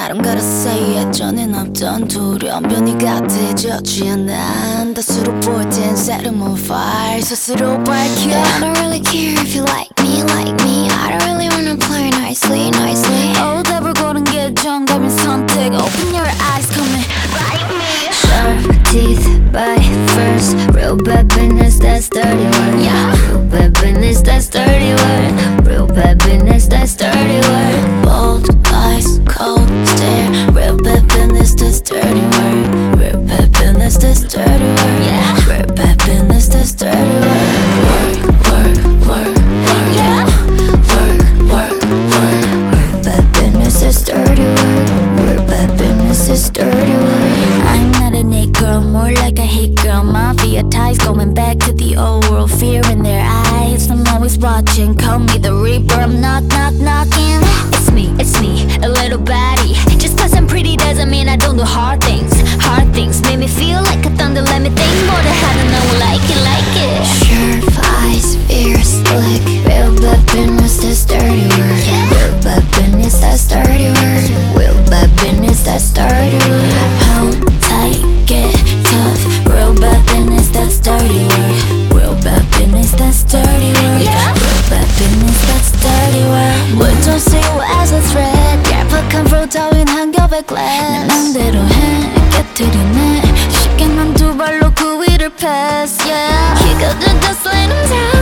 나름 걸었어 예전엔 없던 두려움 변이 같아져 취한 다수로 보일 땐 set 'em on fire 스스로 밝혀 I don't really care if you like me I don't really wanna play nicely 오답을 고른 게 정답인 선택 Open your eyes come and like me Sharp teeth, bite first. Real bad business, that's dirty work. Yeah. Real bad business, that's dirty work. Real bad business, that's dirty work. Bold eyes, cold stare Real bad business, that's dirty work Real bad business, that's dirty work Yeah. Real bad business, that's dirty work Work Yeah. Work Real bad business, that's dirty work. Real bad business, that's dirty work. I'm not a Nick girl, more like a hit girl Mafia ties going back to the old world Fear in their eyes, I'm always watching Call me the Reaper, I'm knocking It's me, a little baddie Just cause I'm pretty doesn't mean I don't do hard things Hard things make me feel like a thunder Let me think more than how to know like it Sharp eyes, fierce look. Real bad business, that's dirty work. Real bad business, that's dirty work. Real bad business, that's dirty work. Hold tight, get tough Real bad business, that's dirty work Real bad business, that's dirty work Real bad business, that's dirty work We don't see you as a threat 얄팍한 프로 따윈 한 겹의 glass 내 맘대로 해 깨트리네 쉽게 난 두 발로 그 위를 pass yeah 이거든 just let 'em down